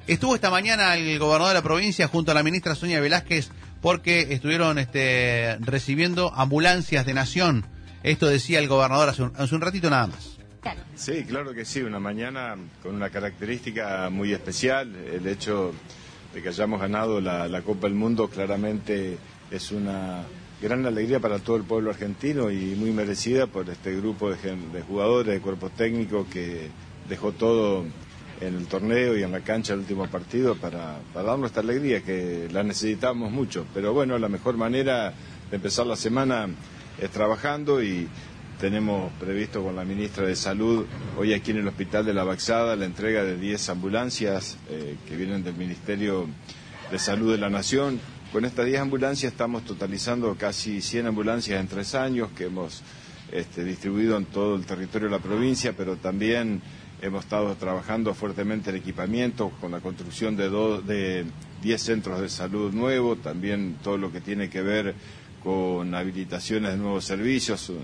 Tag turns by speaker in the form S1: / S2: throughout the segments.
S1: Estuvo esta mañana el gobernador de la provincia junto a la ministra Sonia Velázquez porque estuvieron recibiendo ambulancias de Nación. Esto decía el gobernador hace un ratito nada más.
S2: Sí, claro que sí, una mañana con una característica muy especial. El hecho de que hayamos ganado la Copa del Mundo claramente es una gran alegría para todo el pueblo argentino y muy merecida por este grupo de jugadores, de cuerpo técnico que dejó todo en el torneo y en la cancha del último partido para darnos esta alegría que la necesitamos mucho. Pero bueno, la mejor manera de empezar la semana es trabajando y tenemos previsto con la ministra de Salud hoy aquí en el Hospital de la Baxada la entrega de 10 ambulancias que vienen del Ministerio de Salud de la Nación. Con estas 10 ambulancias estamos totalizando casi 100 ambulancias en 3 años que hemos distribuido en todo el territorio de la provincia, pero también hemos estado trabajando fuertemente en equipamiento con la construcción de 10 centros de salud nuevos, también todo lo que tiene que ver con habilitaciones de nuevos servicios.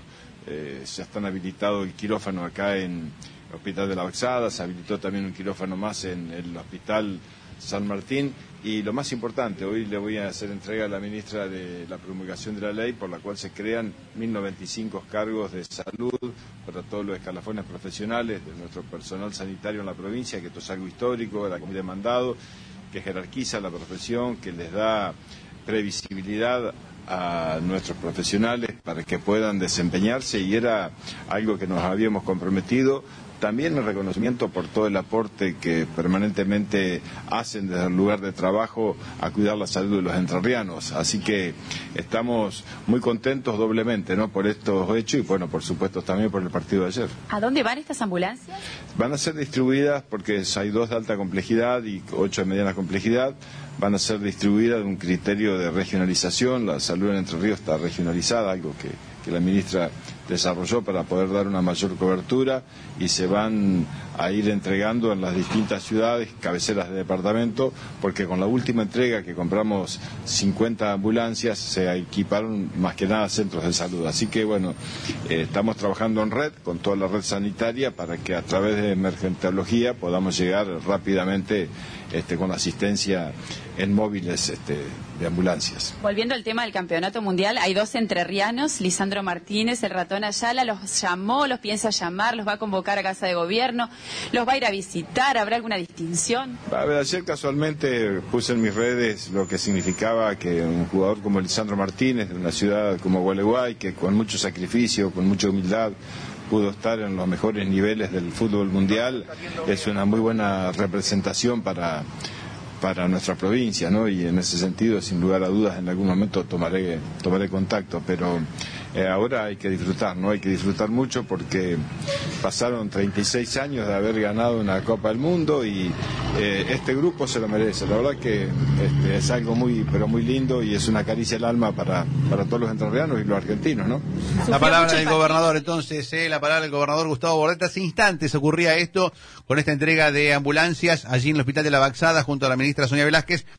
S2: Ya están habilitados el quirófano acá en el Hospital de la Baxada, se habilitó también un quirófano más en el Hospital San Martín y lo más importante, hoy le voy a hacer entrega a la ministra de la promulgación de la ley por la cual se crean 1095 cargos de salud para todos los escalafones profesionales de nuestro personal sanitario en la provincia, que esto es algo histórico, era muy demandado, que jerarquiza la profesión, que les da previsibilidad a nuestros profesionales para que puedan desempeñarse y era algo que nos habíamos comprometido. También el reconocimiento por todo el aporte que permanentemente hacen desde el lugar de trabajo a cuidar la salud de los entrerrianos. Así que estamos muy contentos doblemente, ¿no?, por estos hechos y, bueno, por supuesto también por el partido de ayer.
S3: ¿A dónde van estas ambulancias?
S2: Van a ser distribuidas porque hay 2 de alta complejidad y 8 de mediana complejidad. Van a ser distribuidas de un criterio de regionalización. La salud en Entre Ríos está regionalizada, algo que la ministra desarrolló para poder dar una mayor cobertura y se van a ir entregando en las distintas ciudades, cabeceras de departamento, porque con la última entrega que compramos 50 ambulancias se equiparon más que nada centros de salud. Así que bueno, estamos trabajando en red con toda la red sanitaria para que a través de emergentología podamos llegar rápidamente con asistencia en móviles de ambulancias.
S3: Volviendo al tema del campeonato mundial, hay 2 entrerrianos, Lisandro Martínez, el ratón Ayala, los llamó, los piensa llamar, los va a convocar a Casa de Gobierno, los va a ir a visitar, ¿habrá alguna distinción?
S2: A ver, ayer casualmente puse en mis redes lo que significaba que un jugador como Lisandro Martínez, de una ciudad como Gualeguay, que con mucho sacrificio, con mucha humildad, pudo estar en los mejores niveles del fútbol mundial, es una muy buena representación para nuestra provincia, ¿no? Y en ese sentido, sin lugar a dudas, en algún momento tomaré contacto, pero ahora hay que disfrutar, ¿no? Hay que disfrutar mucho porque pasaron 36 años de haber ganado una Copa del Mundo y este grupo se lo merece. La verdad que es algo muy, pero muy lindo y es una caricia al alma para todos los entrerrianos y los argentinos, ¿no?
S1: La palabra del gobernador, entonces, la palabra del gobernador Gustavo Bordet. Hace instantes ocurría esto con esta entrega de ambulancias allí en el Hospital de la Baxada junto a la ministra Sonia Velázquez.